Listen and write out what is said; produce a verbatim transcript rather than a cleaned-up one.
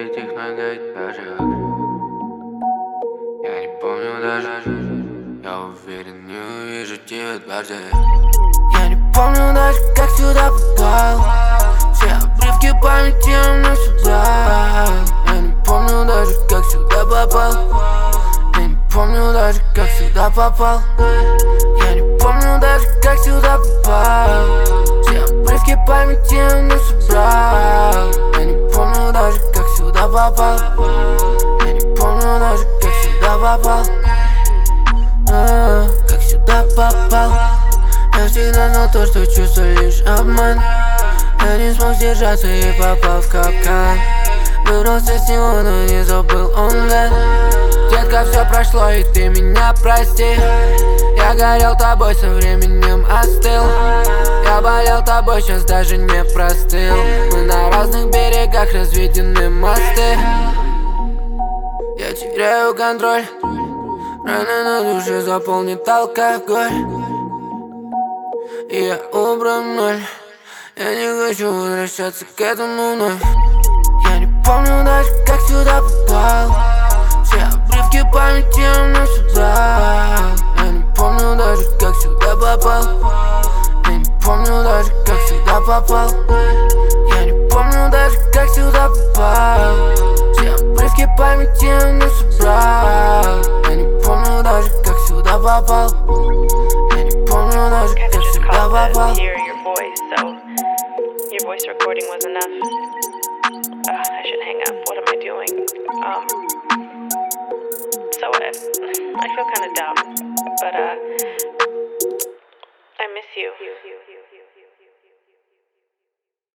этих многоэтажек. Я не помню даже, я уверен, не увижу тебя дважды. Я не помню даже, как сюда попал. Все обрывки памяти я вновь собрал. Я не помню даже, как сюда попал. Я не помню даже, как сюда попал. Я не помню даже, как сюда попал. Все обрывки памяти я вновь собрал. Я не помню даже, как сюда попал. Я не помню даже, как сюда попал. А, как сюда попал. Я всегда знал то, что чувство лишь обман. Я не смог сдержаться и попал в капкан. Вырвался с него, но не забыл он, да. Детка, все прошло, и ты меня прости. Я горел тобой, со временем остыл. Я болел тобой, сейчас даже не простыл. Мы на разных берегах, разведены мосты. Я теряю контроль. Раны на душе заполнит алкоголь. И я убран ноль. Я не хочу возвращаться к этому вновь. Я не помню даже, как сюда попал. Все обрывки памяти я вновь собрал. Я не помню даже, как сюда попал. Я не помню даже, как сюда попал. Я не помню даже, как сюда попал. Все обрывки памяти я вновь собрал. Я не помню даже, как сюда попал. Я не помню даже, как сюда попал. Your voice recording was enough. Uh, I should hang up. What am I doing? Um, so uh, I feel kind of dumb, but uh, I miss you.